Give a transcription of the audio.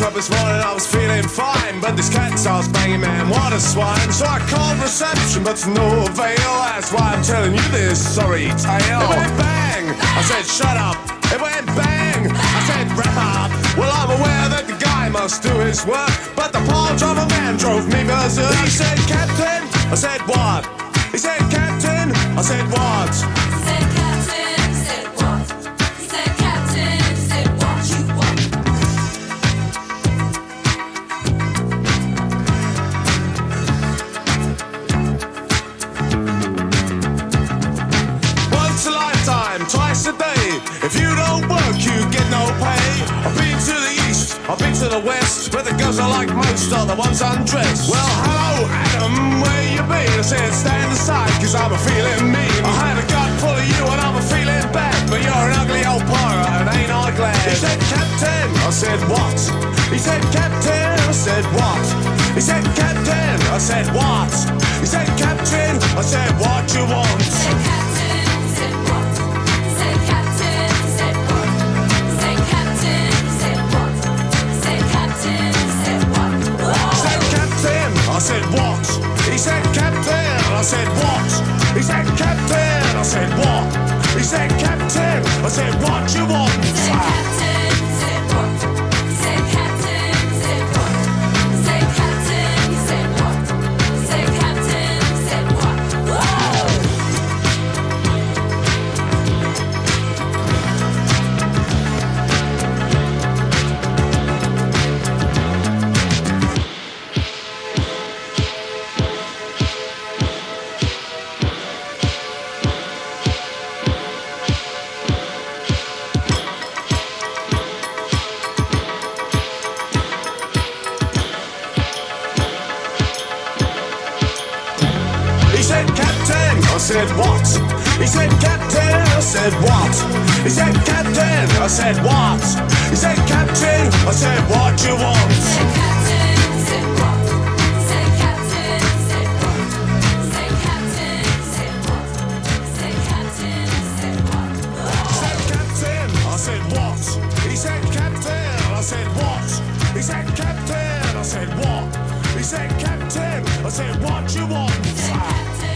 up this morning, I was feeling fine, but this cat starts banging, man, what a swine. So I called reception, but to no avail. That's why I'm telling you this sorry tale. It went bang, I said shut up. It went bang, I said wrap up. Well, I'm aware that the guy must do his work, but the palm driver man drove me berserk. He said, Captain, I said what? He said, Captain, I said what? He said, Captain, said what? He said, Captain, said what you want. Once a lifetime, twice a day. If you don't work, you get no pay. I've been to the east, I've been to the west, but the girls I like most are the ones undressed. Well, hello, Adam, where you been? I said, stand aside, cause I'm a feeling mean. I had a gut full of you and I'm a feeling bad, but you're an ugly old pirate and ain't I glad? He said, Captain, I said, what? He said, Captain, I said, what? He said, Captain, I said, what? He said, Captain, I said, what you want? He said, Captain, said what? He said, Captain, said what? He said, Captain, said what? He said, Captain, said what? He said, Captain, I said, what? He said, Captain, I said, what? He said, Captain, I said, what? He said, Captain, I said, what you want? He said, Captain, said what? He said, Captain, said what? He said, Captain, said what? He said, Captain, said what? Whoa! He said, Captain, I said, what? He said, Captain, I said, what? He said, Captain, I said, what? He said, Captain, I said, what you want? He said, Captain, said what? He said, Captain, said what? He said, Captain, said what? He said, Captain, said what? He said, Captain, I said, what? He said, Captain, I said, what? He said, Captain, I said, what? He said, Captain, I said, what you want? He said, Captain,